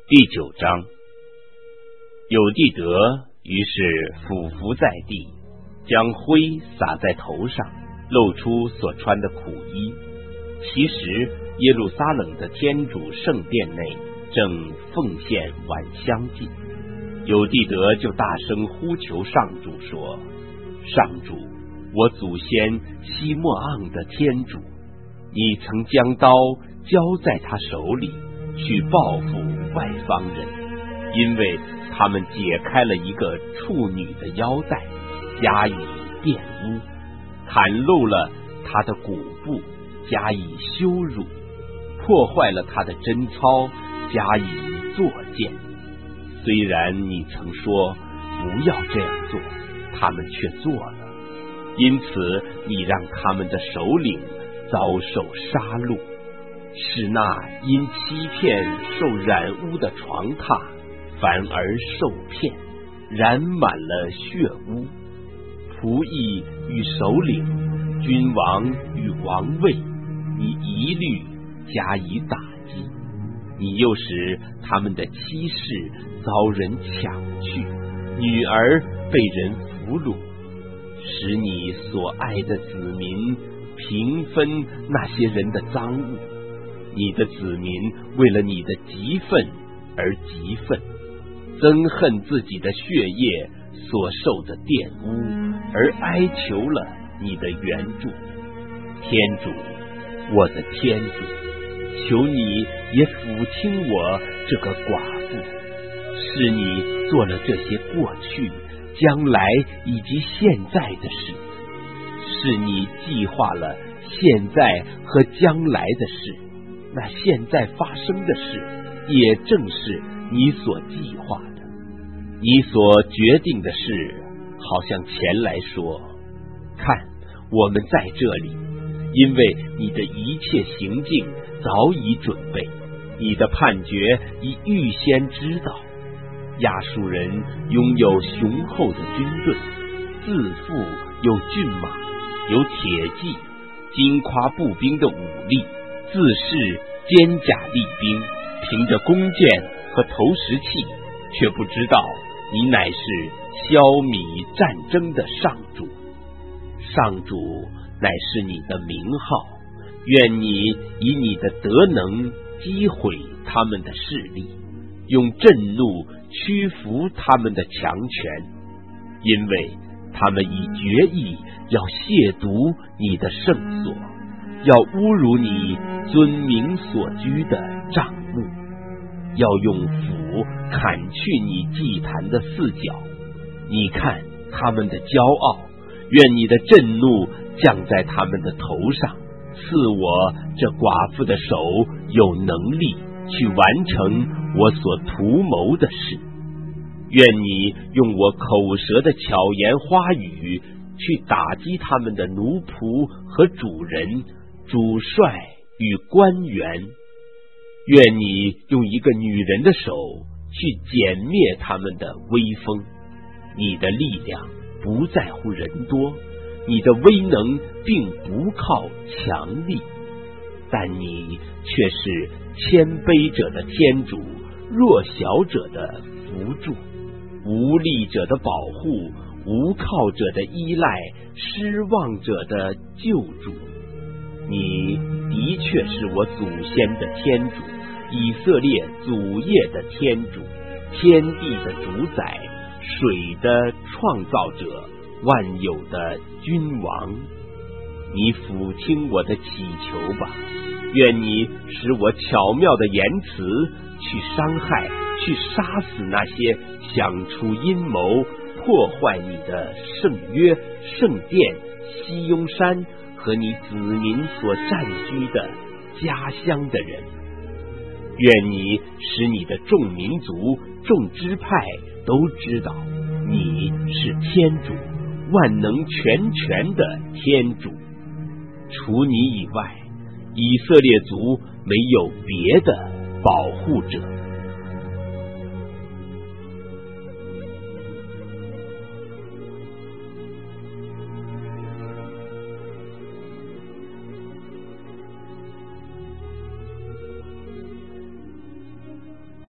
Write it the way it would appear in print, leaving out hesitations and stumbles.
第9章，有地得于是俯伏在地，将灰撒在头上，露出所穿的苦衣。其实耶路撒冷的天主圣殿内正奉献晚香祭，有地得就大声呼求上主说：上主，我祖先西莫盎的天主，你曾将刀交在他手里，去报复外方人，因为他们解开了一个处女的腰带，加以玷污，袒露了他的骨部，加以羞辱，破坏了他的贞操，加以作践。虽然你曾说不要这样做，他们却做了，因此你让他们的首领遭受杀戮，使那因欺骗受染污的床榻反而受骗，染满了血污。仆役与首领，君王与王位，你一律加以打击。你又使他们的妻室遭人抢去，女儿被人俘虏，使你所爱的子民平分那些人的赃物。你的子民为了你的极愤而极愤，憎恨自己的血液所受的玷污，而哀求了你的援助。天主，我的天主，求你也抚清我这个寡妇，是你做了这些过去、将来以及现在的事，是你计划了现在和将来的事。那现在发生的事，也正是你所计划的，你所决定的事，好像前来说：看，我们在这里，因为你的一切行径早已准备，你的判决已预先知道。亚述人拥有雄厚的军队，自负有骏马，有铁骑，金夸步兵的武力，自恃坚甲利兵，凭着弓箭和投石器，却不知道你乃是消弭战争的上主。上主乃是你的名号，愿你以你的德能击毁他们的势力，用震怒屈服他们的强权，因为他们已决意要亵渎你的圣所，要侮辱你尊名所居的帐幕，要用斧砍去你祭坛的四角。你看他们的骄傲，愿你的震怒降在他们的头上，赐我这寡妇的手有能力去完成我所图谋的事。愿你用我口舌的巧言花语去打击他们的奴仆和主人、主帅与官员。愿你用一个女人的手去歼灭他们的威风。你的力量不在乎人多，你的威能并不靠强力，但你却是谦卑者的天主，弱小者的扶助，无力者的保护，无靠者的依赖，失望者的救主。你的确是我祖先的天主，以色列祖业的天主，天地的主宰，水的创造者，万有的君王。你抚清我的祈求吧，愿你使我巧妙的言辞去伤害、去杀死那些想出阴谋破坏你的圣约、圣殿、西雍山和你子民所占据的家乡的人。愿你使你的众民族、众支派都知道，你是天主，万能全权的天主。除你以外，以色列族没有别的保护者。